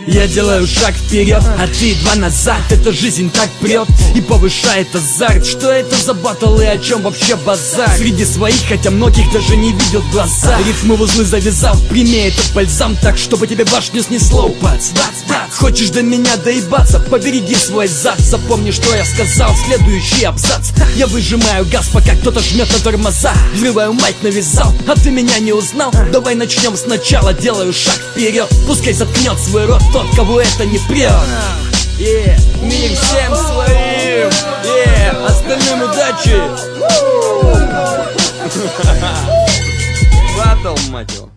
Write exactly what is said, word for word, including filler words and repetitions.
Я делаю шаг вперед, а ты два назад. Эта жизнь так прет и повышает азарт. Что это за батл и о чем вообще базар? Среди своих, хотя многих даже не видят глаза. Ритмы в узлы завязал, прими этот бальзам так, чтобы тебе башню снесло. Бац, бац, бац. Хочешь до меня доебаться? Побереги свой зад. Запомни, что я сказал, следующий абзац. Я выжимаю газ, пока кто-то жмет на тормоза. Взрываю майк, навязал, а ты меня не узнал. Давай начнем сначала, делаю шаг вперед. Пускай заткнет свой рот тот, кого это не прет. Yeah. Мир всем своим, yeah. Остальным удачи. Батл, мать его.